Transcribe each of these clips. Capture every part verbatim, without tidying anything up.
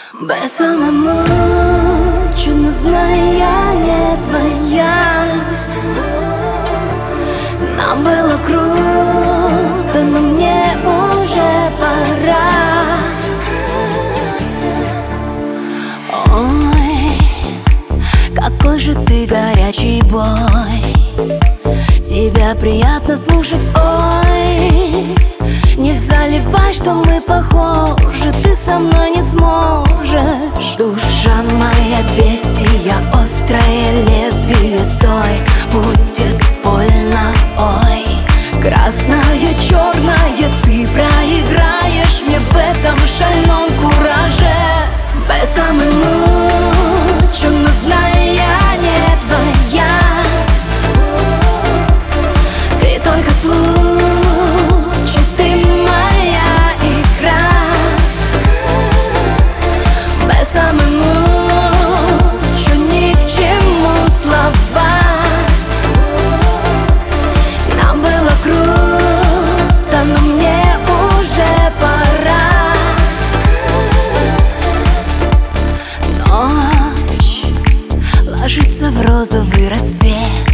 Без самому, что не знаю, я не твоя. Нам было круто, но мне уже пора. Ой, какой же ты горячий бой, тебя приятно слушать, ой. Не заливай, что мы похожи, ты со мной не сможешь. Душа моя бестия, острое лезвие, стой, будет больно, ой. Красное, черное, ты проиграешь мне в этом шальном кураже. Без самому, что нужна, я не твоя. Ты только случай, ты моя игра. Без самому, что ни к чему слова. Нам было круто, но мне уже пора. Ночь ложится в розовый рассвет,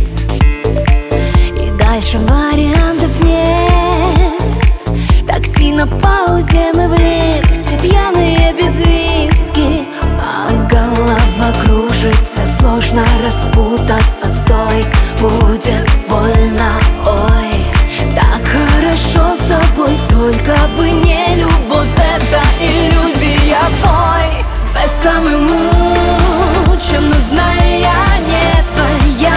и дальше вариантов нет. Такси на паузе, мы в лифте, пьяные без виски, а голова кружится, сложно распутаться. Стой, будет больно, ой. Так хорошо с тобой, только бы не любовь, это иллюзия, пой. Без самому, что нужна, я не твоя.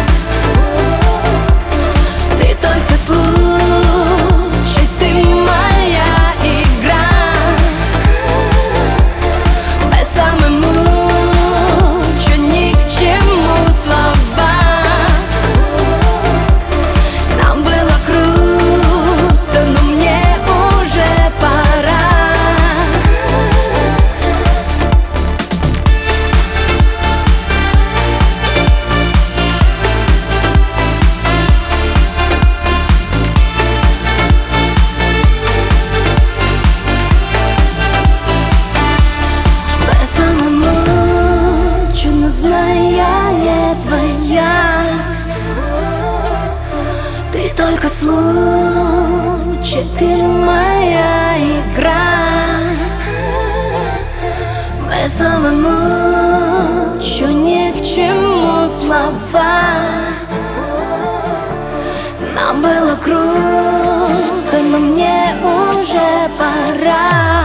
Ты только случай, ты моя игра. Без самому, что ни к чему слова. Нам было круто, но мне уже пора. Знаю, я не твоя. Ты только случай, ты моя игра. Без самому, что ни к чему слова. Нам было круто, но мне уже пора.